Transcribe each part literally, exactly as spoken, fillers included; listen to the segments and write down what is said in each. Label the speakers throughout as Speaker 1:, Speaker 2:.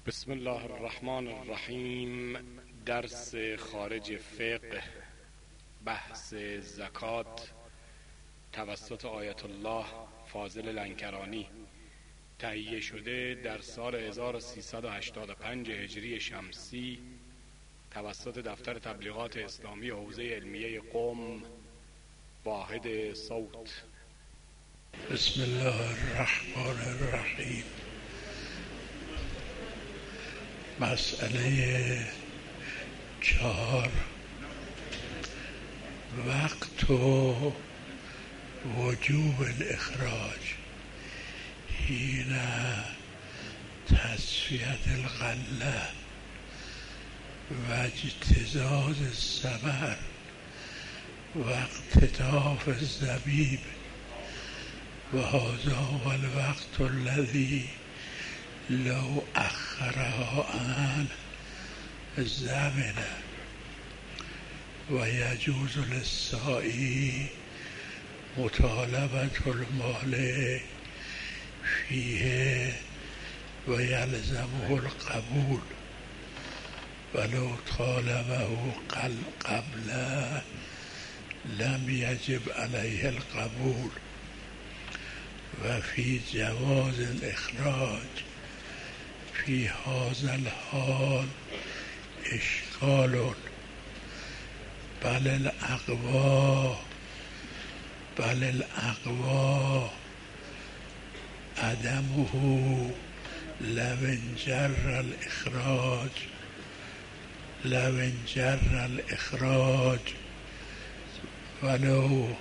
Speaker 1: بسم الله الرحمن الرحیم. درس خارج فقه، بحث زکات توسط آیت الله فاضل لنکرانی، تهیه شده در سال هزار و سیصد و هشتاد و پنج هجری شمسی توسط دفتر تبلیغات اسلامی حوزه علمیه قم، واحد صوت.
Speaker 2: بسم الله الرحمن الرحیم. مسئله چهار، وقت و وجوب الاخراج حین تصفیت الغله و اجتزاز الثمر و اقتطاف الزبیب و هذا هو الوقت الذي لو اخرها عنه زمن و یجوز للسائی مطالبة المال فیه و یلزمه القبول ولو طالبه قبل لم یجب علیه القبول و فی جواز الاخراج فی هذا الحال اشکال، بل الاقوی بل الاقوی عدمه لو انجر الاخراج لو انجر الاخراج ولو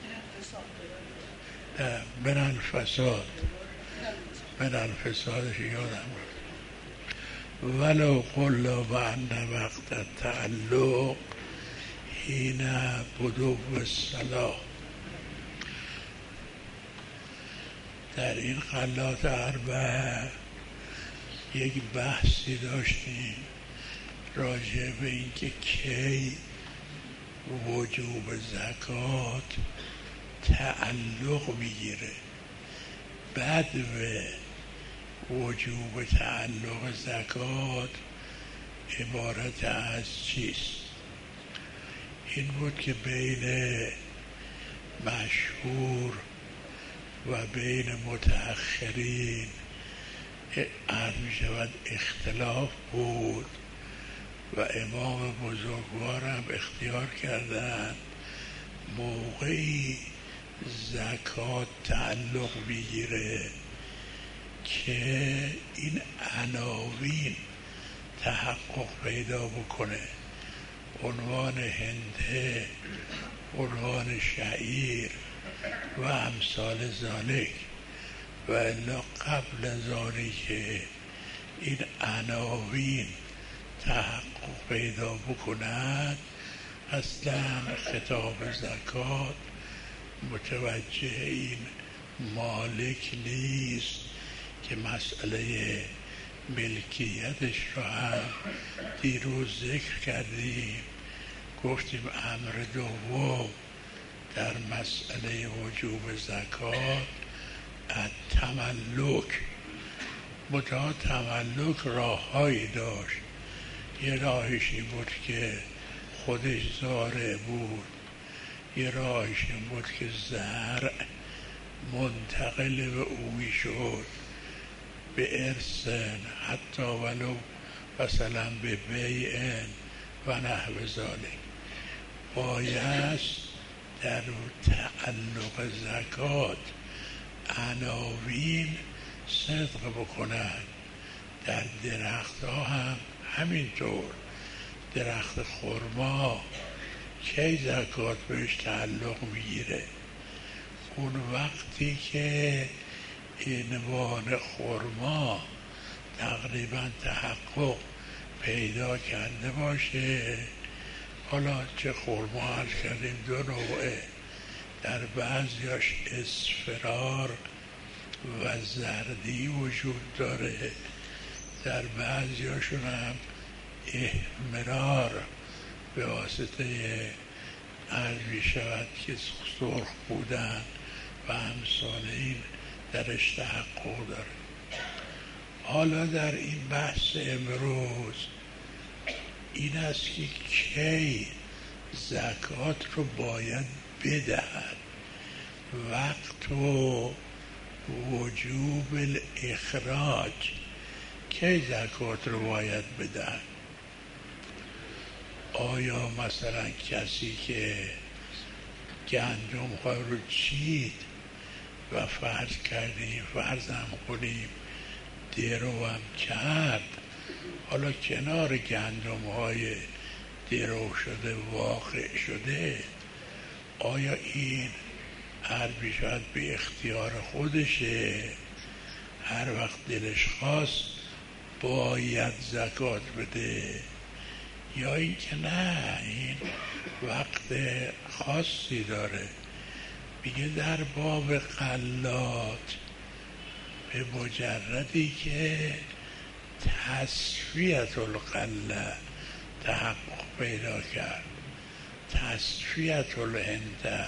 Speaker 2: من الفساد من الفسادش یادم ولو قلنا بأن وقت التعلق حين بدو الصلاة. در این غلات اربعه یک بحثی داشتیم راجع به اینکه کی وجوب زکات تعلق میگیره. بدو وجوب تعلق زکات عبارت از چیست؟ این بود که بین مشهور و بین متأخرین عرض شود اختلاف بود و امام بزرگوار هم اختیار کردند موقعی زکات تعلق میگیره که این عناوین تحقق پیدا بکنه، عنوان هنده، عنوان شعیر و امثال ذالک، و الا قبل از آنی که این عناوین تحقق پیدا بکنند اصلا خطاب زکات متوجه این مالک نیست که مسئله ملکیتش را هم دیروز ذکر کردیم. گفتیم امر دوم در مسئله وجوب زکات التملک. متأ تملک راههایی داشت. یه راهش این بود که خودش زارع بود، یه راهش این بود که زرع منتقل به او میشد به ارثن، حتی ولو مثلا به بیعن و نحو ذالک. باید در تعلق زکات عناوین صدق بکنند. در درخت ها هم همینطور. درخت خرما کی زکات بهش تعلق میگیره؟ اون وقتی که عنوان خرما تقریبا تحقق پیدا کرده باشه. حالا چه خرما عرض کردیم دو نوعه، در بعضیاش اصفرار و زردی وجود داره، در بعضیاشون هم احمرار به واسطه عرض می شود که سرخ بودن و امثال این درش تحقق داره. حالا در این بحث امروز این است که کی زکات رو باید بدهد. وقت و وجوب الاخراج، کی زکات رو باید بدهد؟ آیا مثلا کسی که گندم ها رو چید و فرض کردیم فرضم کنیم درو هم کرد، حالا کنار گندم های درو شده واقع شده، آیا این هر بیشتر به اختیار خودشه، هر وقت دلش خواست باید زکات بده، یا این که نه این وقت خاصی داره؟ میگه در باب غلات به مجردی که تصفیت الغله تحقق پیدا کرد، تصفیت الهنده،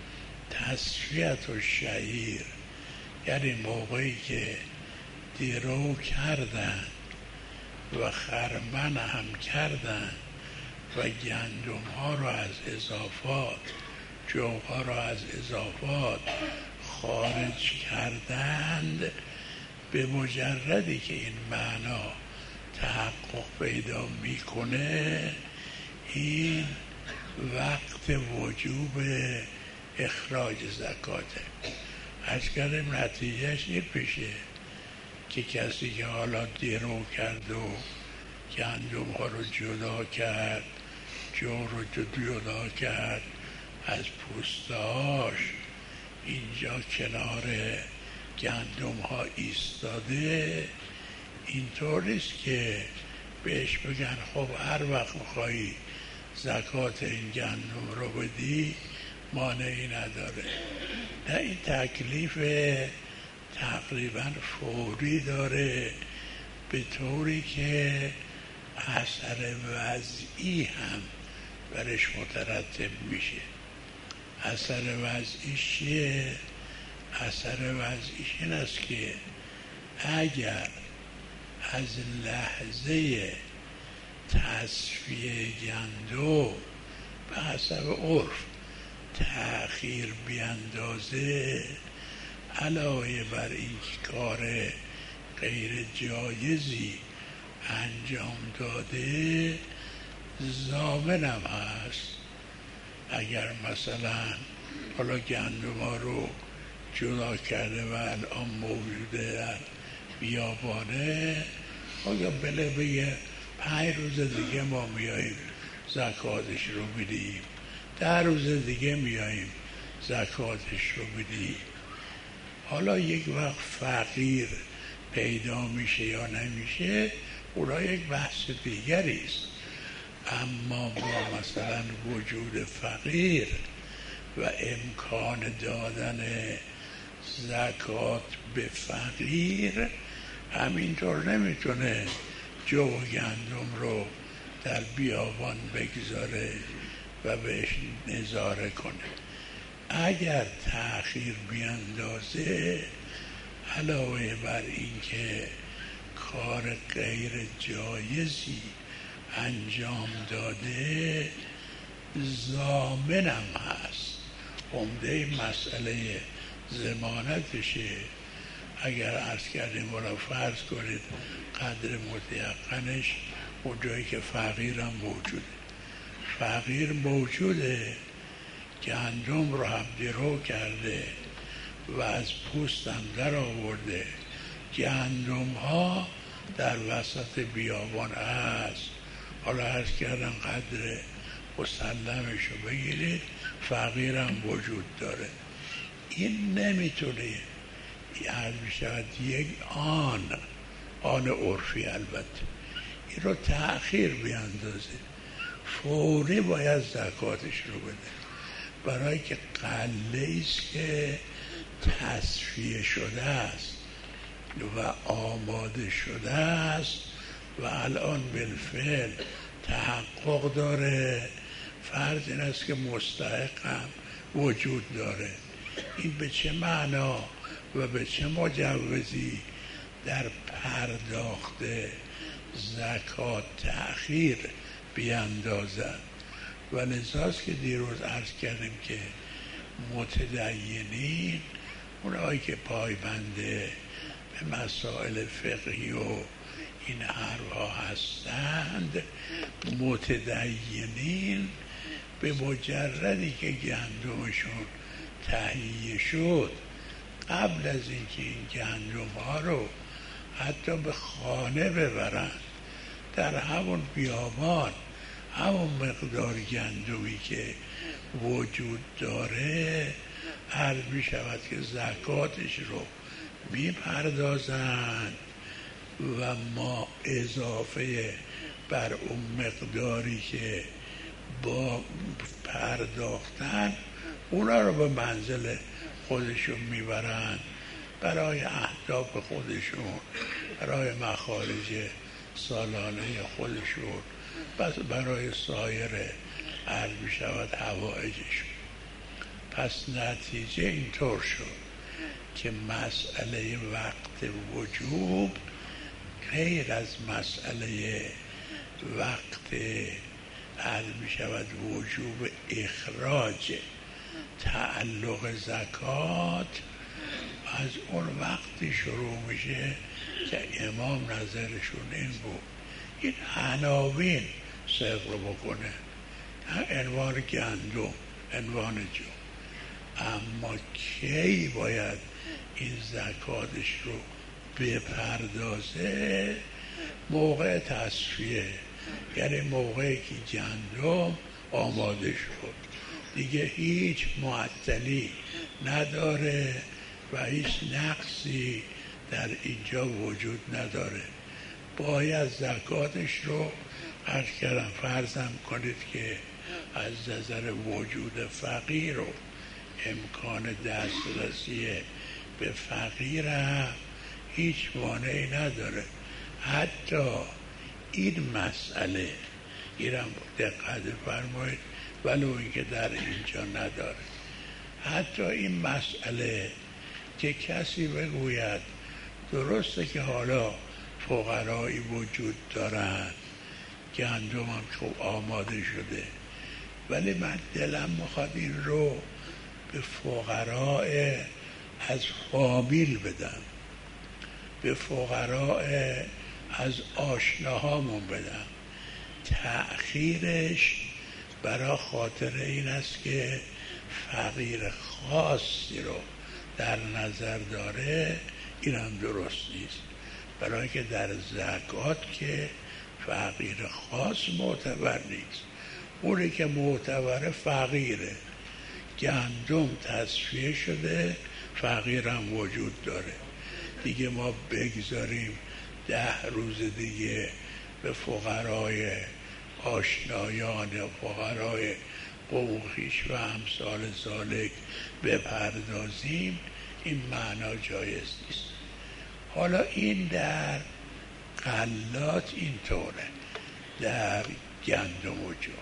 Speaker 2: تصفیت الشعیر، یعنی موقعی که درو کردن و خرمن هم کردن و گندم ها رو از اضافات، جو ها رو از اضافات خارج کردند، به مجردی که این معنا تحقق پیدا میکنه، این وقت وجوب اخراج زکاته. از کردیم نتیجهش این پیشه که کسی که حالا درو کرد و گندم ها رو جدا کرد، جو رو جدا کرد از پوستهاش، اینجا کنار گندم ها ایستاده، اینطور نیست که بهش بگن خب هر وقت میخوایی زکات این گندم رو بدی مانعی نداره. نه، این تکلیف تقریبا فوری داره، به طوری که اثر وضعی هم برش مترتب میشه. اثر وضعیش چیه؟ اثر وضعیش این است که اگر از لحظه تصفیه گندم به حسب عرف تأخیر بیندازه، علاوه بر این کار غیر جایزی انجام داده، ضامنم هست. اگر مثلا حالا گندم ها رو جدا کرده و الان موجوده در بیابانه، آیا بله بگه پنج روز دیگه ما میاییم زکاتش رو بدیم، ده روز دیگه میاییم زکاتش رو بدیم. حالا یک وقت فقیر پیدا میشه یا نمیشه، اونا یک بحث دیگری است. اما با مثلا وجود فقیر و امکان دادن زکات به فقیر، همینطور نمیتونه جو و گندم رو در بیابان بگذاره و بهش نظاره کنه. اگر تأخیر بیندازه، علاوه بر این که کار غیر جایزی انجام داده، ضامنم هست. عمده مسئله ضمانتشه. اگر عرض کردیم ولی فرض کنید قدر متیقنش اونجایی که فقیرم موجوده، فقیر موجوده، گندم رو هم درو کرده و از پوست هم در آورده، گندم ها در وسط بیابان هست، حالا عرض کردم قدر مسلمش رو بگیرید، فقیرم وجود داره. این نمیتونه یعنی بشود یک آن آن عرفی، البته این رو تأخیر بیاندازه، فوری باید زکاتش رو بده، برای که قله ایست که تصفیه شده است و آماده شده است و الان بالفعل تحقق داره. فرض این است که مستحقم وجود داره. این به چه معنا و به چه مجوزی در پرداخت زکات تأخیر بیندازند و لذاست که دیروز عرض کردیم که متدینین، اونایی که پایبند به مسائل فقهی و این حرفها هستند، متدینین به مجردی که گندمشون تهیه شد، قبل از اینکه این گندم ها رو حتی به خانه ببرن، در همون بیابان همون مقدار گندمی که وجود داره عرض می شود که زکاتش رو می پردازند و ما اضافه بر اون مقداری که با پرداختن اونا رو به منزل خودشون میبرند برای اهداف خودشون، برای مخارج سالانه خودشون، بس برای سایر عرض می شود حوائجشون. پس نتیجه اینطور شد که مسئله وقت وجوب غیر از مسئله وقت عرض می شود وجوب اخراج تعلق زکات از اون وقتی شروع میشه که امام نظرشون این بود این عناوین صدق بکنه، عنوان گندم، عنوان جو، اما کی باید این زکاتش رو بپردازه؟ موقع تصفیه، یعنی موقعی که گندم آماده شد، دیگه هیچ معطلی نداره و هیچ نقصی در اینجا وجود نداره، باید زکاتش رو عرض کردم. فرضم کنید که از نظر وجود فقیر و امکان دسترسی به فقیر هم هیچ مانعی نداره. حتی این مسئله اینم دقت فرمایید ولو اینکه در اینجا نداره، حتی این مسئله که کسی بگوید درسته که حالا فقرایی وجود دارند، گندم هم خوب آماده شده، ولی من دلم میخواد این رو به فقراء از فامیل بدم، به فقراء از آشناهامون بدم. تأخیرش برای خاطر این است که فقیر خاصی رو در نظر داره، این هم درست نیست، برای که در زکات که فقیر خاص معتبر نیست، اونی که معتبر فقیره. گندم تصفیه شده، فقیرم وجود داره، دیگه ما بگذاریم ده روز دیگه به فقرای آشنایان فقرای قوم خویش و امثال ذالک بپردازیم، این معنا جایز نیست. حالا این در غلات اینطوره، در گندم و جو.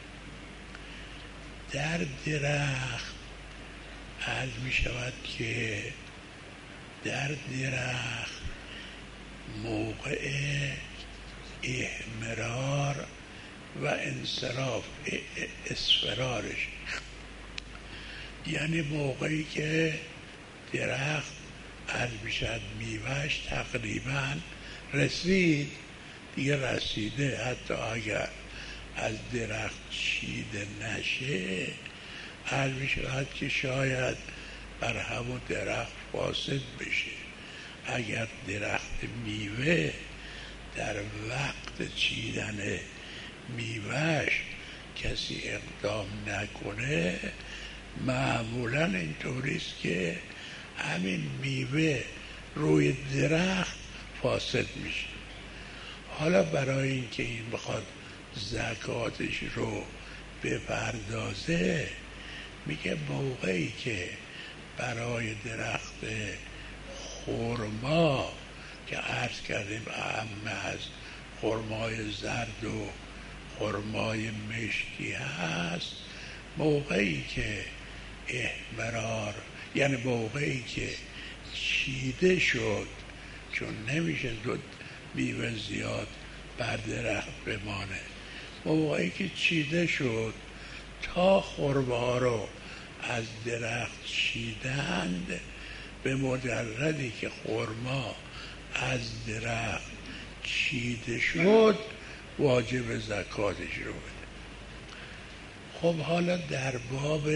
Speaker 2: در درخت عرض می شود که در درخت موقع احمرار و انصراف اصفرارش، یعنی موقعی که درخت عرض می شود میوهش تقریبا رسید، دیگه رسیده، حتی اگر از درخت چیده نشه عرض می شود که شاید بر همون درخت فاسد بشه. اگر درخت میوه در وقت چیدن میوهش کسی اقدام نکنه، معمولا اینطوریست که همین میوه روی درخت فاسد میشه. حالا برای اینکه این بخواد زکاتش رو بپردازه، میگه موقعی که برای درخت خرما که عرض کردیم اهم از خرمای زرد و خرمای مشکی هست، موقعی که احمرار، یعنی موقعی که چیده شد چون نمیشه دو میوه زیاد بر درخت بمانه. موقعی که چیده شد تا خرما ها رو از درخت چیدند، به مجردی که خرما از درخت چیده شد واجب زکاتش رو بده. خب حالا در باب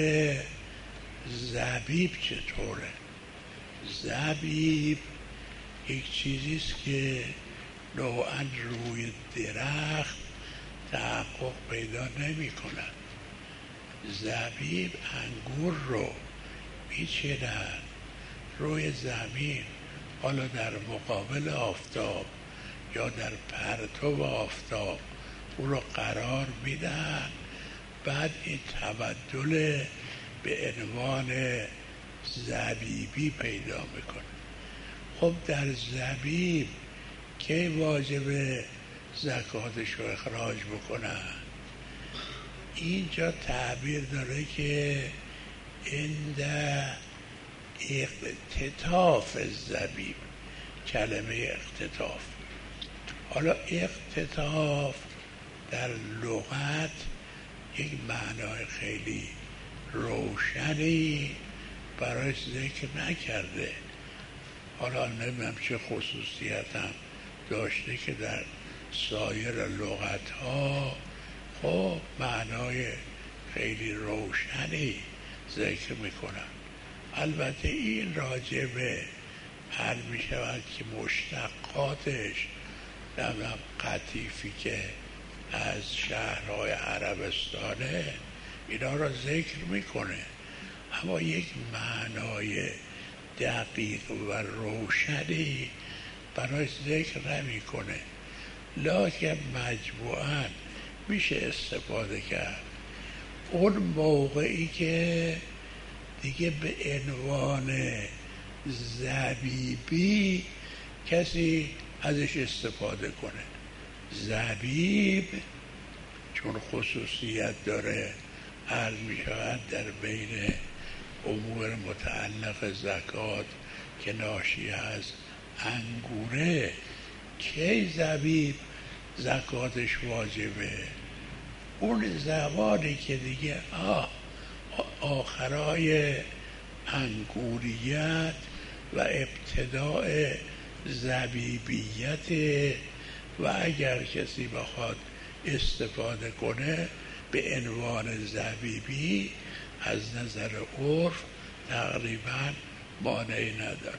Speaker 2: زبیب چطوره؟ زبیب یک چیزیست که نوعا روی درخت تحقق پیدا نمی کند. زبیب انگور رو میچینن روی زمین، حالا در مقابل آفتاب یا در پرتو آفتاب او رو قرار میدن، بعد این تبدل به عنوان زبیبی پیدا میکنه. خب در زبیب که واجب زکاتش رو اخراج بکنن؟ اینجا تعبیر داره که عند اقتطاف زبیب، کلمه اقتطاف. حالا اقتطاف در لغت یک معنای خیلی روشنی برای ذکر نکرده. حالا نمیدونم چه خصوصیت هم داشته که در سایر لغت ها خب معنای خیلی روشنی ذکر میکنن. البته این راجبه هر میشود که مشتقاتش نمیدونم قطیفی که از شهرهای عربستانه اینا را ذکر میکنه، اما یک معنای دقیق و روشنی برای ذکر نمیکنه. لکن مجموعاً میشه استفاده کرد اون موقعی که دیگه به عنوان زبیبی کسی ازش استفاده کنه. زبیب چون خصوصیت داره عرض می شود در بین امور متعلق زکات که ناشی از انگوره، که زبیب زکاتش واجبه؟ اون زمانی که دیگه آه آخرای انگوریت و ابتداء زبیبیت، و اگر کسی بخواد استفاده کنه به عنوان زبیبی از نظر عرف تقریبا مانعی نداره.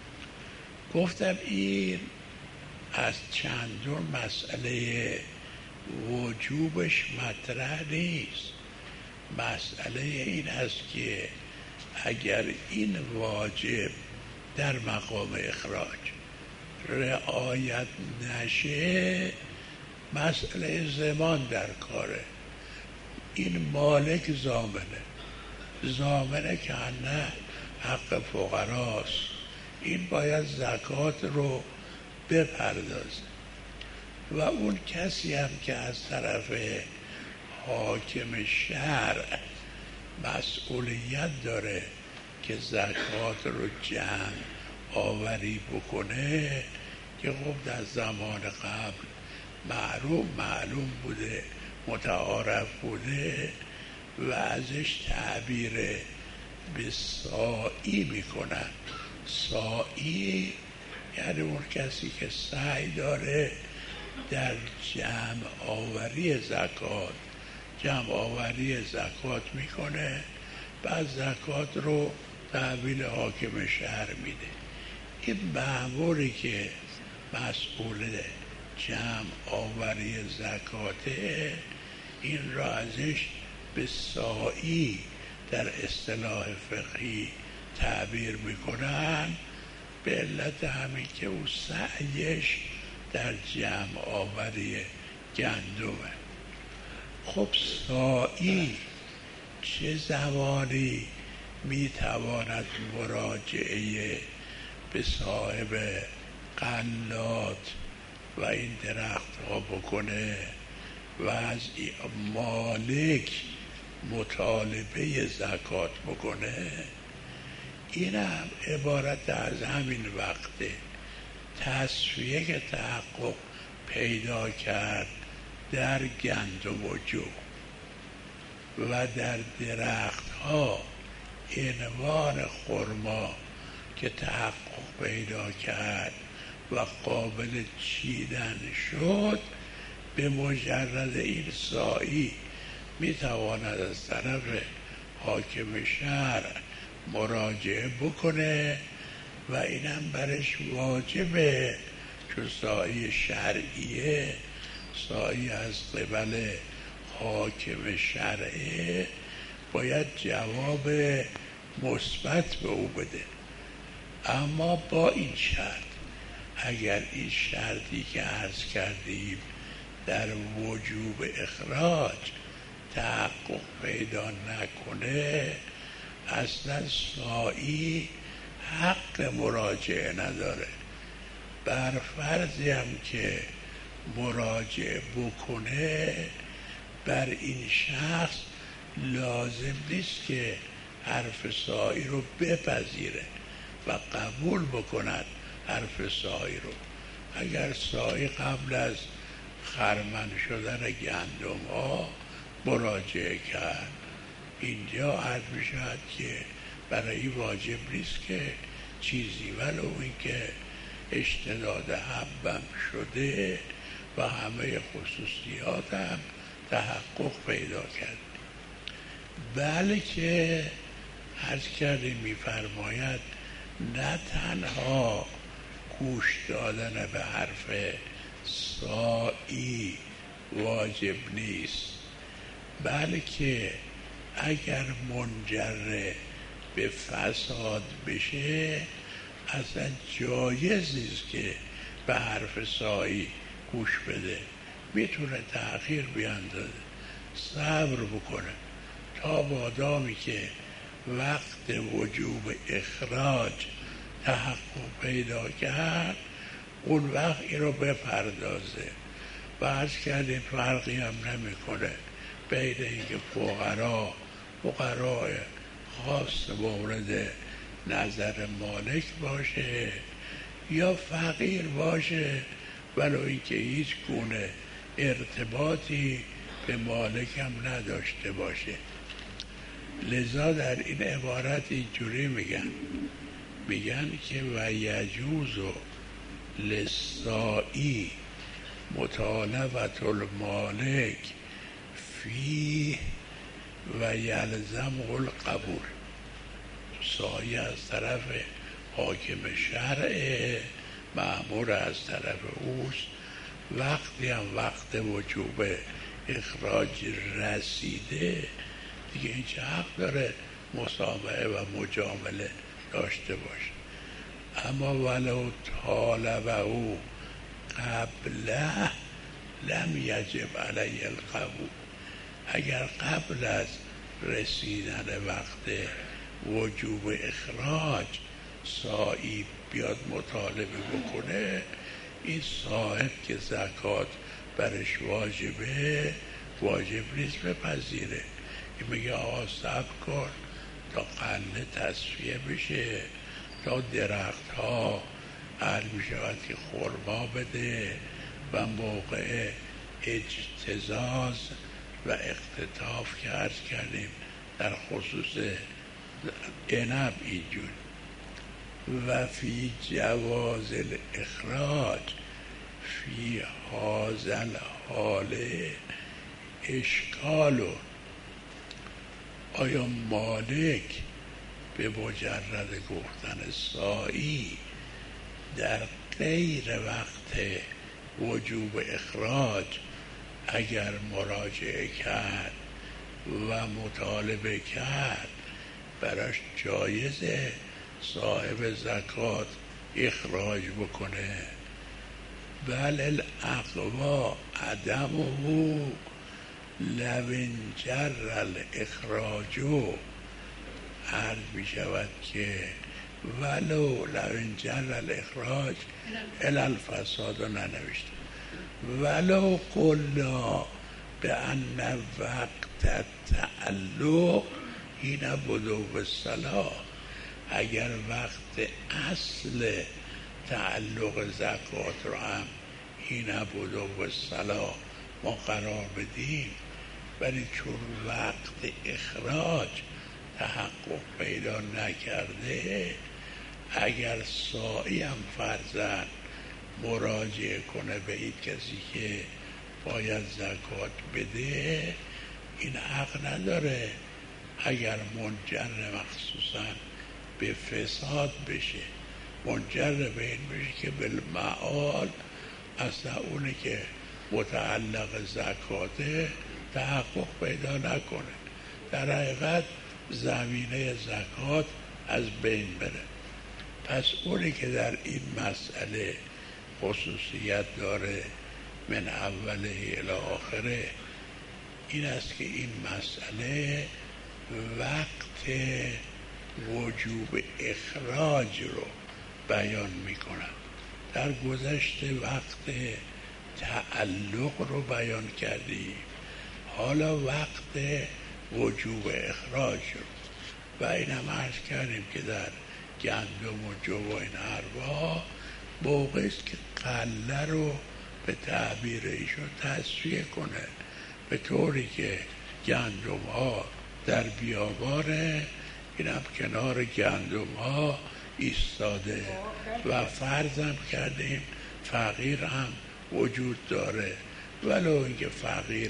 Speaker 2: گفتم این از چندون مسئله وجوبش مطرح نیست. مسئله این است که اگر این واجب در مقام اخراج رعایت نشه، مسئله زمان در کاره. این مالک زامنه زامنه که نه حق فقراست، این باید زکات رو بپردازه. و اون کسی هم که از طرف حاکم شرع مسئولیت داره که زکات رو جمع آوری بکنه، که خب در زمان قبل معلوم معلوم بوده، متعارف بوده و ازش تعبیر به سائی میکنن. سائی یعنی اون کسی که سعی داره در جمع آوری زکات جمع آوری زکات میکنه، بعد زکات رو تحویل حاکم شهر میده. این مأموری که مسئول جمع آوری زکاته، این را ازش به سائی در اصطلاح فقهی تعبیر میکنن، به علت همین که او سعیش در جمع آوری گندمه. خب سائی چه زمانی میتواند مراجعه به صاحب غلات و این درخت ها بکنه و از مالک مطالبه زکات بکنه؟ این هم عبارت از همین وقته. تصفیه که تحقق پیدا کرد در گندم و جو و در درخت ها عنوان خرما که تحقق پیدا کرد و قابل چیدن شد، به مجرد این سایی می تواند از طرف حاکم شهر مراجعه بکنه و اینم برش واجبه، چون سایی شرعیه، سایی از قبل حاکم شرعه، باید جواب مثبت به او بده. اما با این شرط، اگر این شرطی که عرض کردیم در وجوب اخراج تحقق پیدا نکنه، اصلا سایی حق مراجعه نداره. بر فرضی هم که مراجعه بکنه، بر این شخص لازم نیست که حرف سایی رو بپذیره و قبول بکند حرف سایی رو. اگر سایی قبل از خرمن شدن گندم ها مراجعه کرد، اینجا عرض می شود که برای واجب نیست که چیزی، ولو این که اشتداد حبم شده و همه خصوصیات هم تحقق پیدا کرد. بلکه عرض کرده می فرماید نه تنها گوش دادن به حرف سایی واجب نیست، بلکه اگر منجر به فساد بشه اصلا جایز نیست که به حرف سایی گوش بده. میتونه تأخیر بیاندازه، صبر بکنه تا مادامی که وقت وجوب اخراج تحقق پیدا کرد، اون وقت این رو بپردازه. و عرض کردیم فرقی هم نمیکنه بین اینکه فقرا فقراء خاص مورد نظر مالک باشه یا فقیر باشه، ولو اینکه هیچ گونه ارتباطی به مالک هم نداشته باشه. لذا در این عبارت اینجوری میگن میگن که و یجوز للسائی مطالبة المالک فی و یلزم القبول. سایی از طرف حاکم شرع، مأمور از طرف اوست، وقتی هم وقت وجوب اخراج رسیده دیگه هیچ حق داره مسامحه و مجامله داشته باشه. اما ولو طالبه او قبله لم یجب علی القبول. اگر قبل از رسیدن وقت وجوب اخراج سایی بیاد مطالبه بکنه، این صاحب که زکات برش واجبه واجب نیست بپذیره. این میگه آقا صبر کن تا قله تصفیه بشه، تا درخت ها عرض می شود که خرما بده و موقع اجتزاز و اختطاف که عرض کردیم در خصوص عنب اینجور. و فی جواز الاخراج فی هذا الحال اشکالو. آیا مالک به مجرد گفتن سایی در غیر وقت وجوب اخراج اگر مراجعه کرد و مطالبه کرد، براش جایزه صاحب زکات اخراج بکنه؟ بل الاقوا عدمه لو انجر الاخراج. عرض می شود که ولو لو انجر الاخراج الی الفساد ننوشته، ولو قلنا به ان وقت تعلق این بدو به صلاح. اگر وقت اصل تعلق زکات رو هم این نبود و الصلاة ما قرار بدیم، ولی چون وقت اخراج تحقق پیدا نکرده، اگر سائی هم فرضاً مراجعه کنه به این کسی که باید زکات بده، این حق نداره اگر منجر مخصوصاً به فساد بشه، منجر به این بشه که بالمعال اصلا اونی که متعلق زکاته تحقق پیدا نکنه، در حقیقت زمینه زکات از بین بره. پس اونی که در این مسئله خصوصیت داره من اوله الی آخره این است که این مسئله وقت وجوب اخراج رو بیان میکنن. در گذشته وقت تعلق رو بیان کردیم، حالا وقت وجوب اخراج رو، و این هم عرض کردیم که در گندم و جو و این حرفا موقعی است که قله رو به تعبیر ایشون تصفیه کنه، به طوری که گندم ها در بیابانه، این هم کنار گندم ها ایستاده و فرضم کردیم فقیر هم وجود داره، ولو اینکه فقیر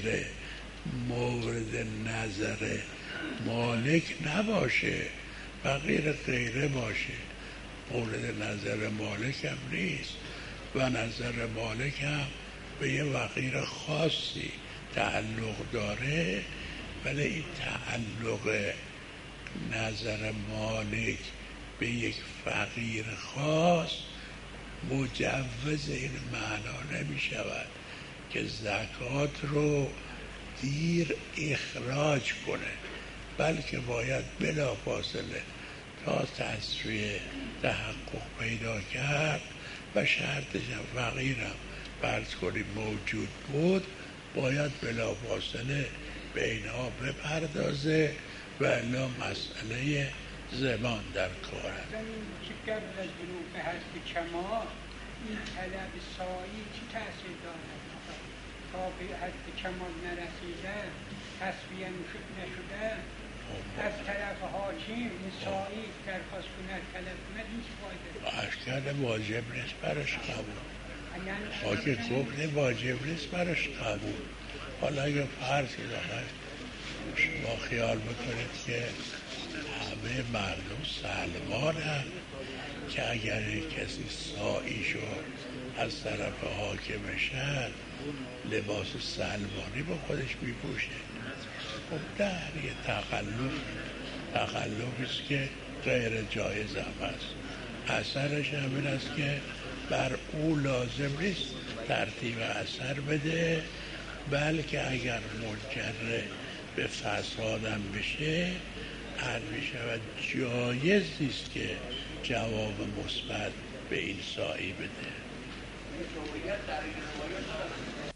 Speaker 2: مورد نظر مالک نباشه، فقیر غیره باشه، مورد نظر مالک هم نیست و نظر مالک هم به یه فقیر خاصی تعلق داره، ولی این تعلق نظر مالک به یک فقیر خاص مجوز این معنا نمی شود که زکات رو دیر اخراج کنه، بلکه باید بلا فاصله تا تصفیه تحقق پیدا کرد و شرطش هم فقیرم فرض کنیم موجود بود، باید بلا فاصله به اینها بپردازه و الا مسئله زمان در کار هست.
Speaker 3: چه قبل از بلوغ هست کمال این طلب سایی چی تأثیر دارد؟ تا به حد کمال نرسیده، تصفیه نشده، از طرف حاکم این سایی درخواست کنه طلب کنه، این چی فایده؟
Speaker 2: عرض کرده واجب نیست برش قبول، حاکم گفته واجب نیست برش قبول. حالا اگه فرض دارد شما خیال بکنید که همه مردم سلمان هم که اگر کسی سایی شد از طرف حاکم شهر لباس سلمانی با خودش میپوشه، خب در یه تخلف تخلفی است که غیر جایز هم است. اثرش همین است که بر او لازم نیست ترتیب اثر بده، بلکه اگر منجر به فسادم بشه هر می شود جایز نیست که جواب مثبت به این سایی بده.